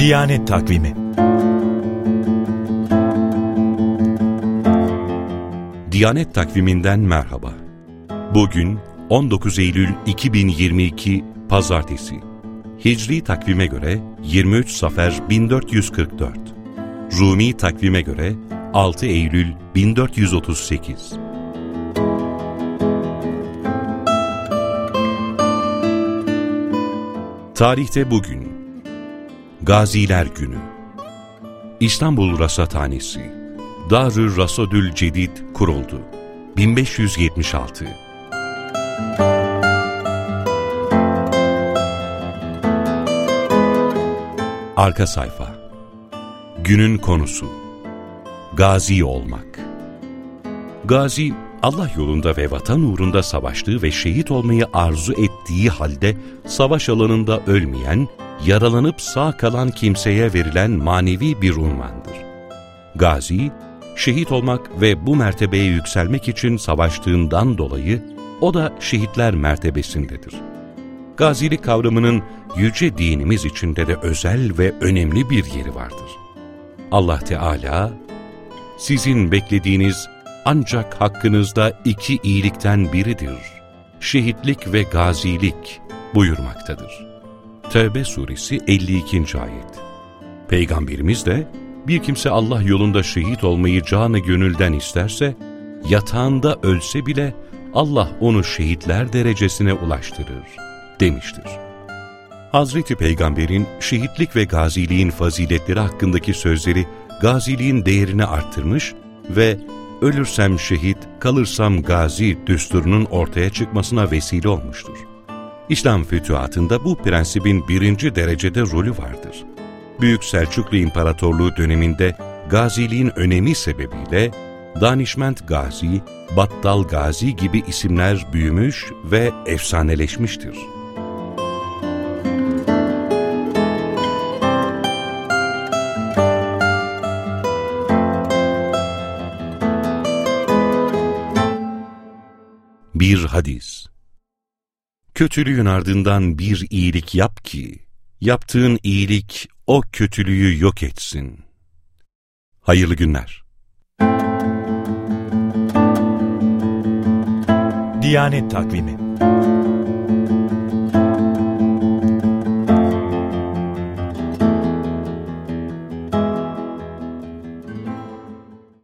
Diyanet Takvimi. Diyanet Takviminden merhaba. Bugün 19 Eylül 2022 Pazartesi. Hicri takvime göre 23 Safer 1444. Rumi takvime göre 6 Eylül 1438. Tarihte bugün Gaziler Günü. İstanbul Rasathanesi Darül Rasodül Cedid kuruldu. 1576. Arka sayfa. Günün konusu: Gazi olmak. Gazi, Allah yolunda ve vatan uğrunda savaştığı ve şehit olmayı arzu ettiği halde savaş alanında ölmeyen, yaralanıp sağ kalan kimseye verilen manevi bir unvandır. Gazi, şehit olmak ve bu mertebeye yükselmek için savaştığından dolayı o da şehitler mertebesindedir. Gazilik kavramının yüce dinimiz içinde de özel ve önemli bir yeri vardır. Allah Teala, sizin beklediğiniz ancak hakkınızda iki iyilikten biridir, şehitlik ve gazilik buyurmaktadır. Tevbe suresi 52. ayet. Peygamberimiz de, bir kimse Allah yolunda şehit olmayı canı gönülden isterse, yatağında ölse bile Allah onu şehitler derecesine ulaştırır demiştir. Hazreti Peygamber'in şehitlik ve gaziliğin faziletleri hakkındaki sözleri gaziliğin değerini arttırmış ve ölürsem şehit, kalırsam gazi düsturunun ortaya çıkmasına vesile olmuştur. İslam fütühatında bu prensibin birinci derecede rolü vardır. Büyük Selçuklu İmparatorluğu döneminde gaziliğin önemi sebebiyle Danişment Gazi, Battal Gazi gibi isimler büyümüş ve efsaneleşmiştir. Bir hadis. Kötülüğün ardından bir iyilik yap ki, yaptığın iyilik o kötülüğü yok etsin. Hayırlı günler. Diyanet Takvimi.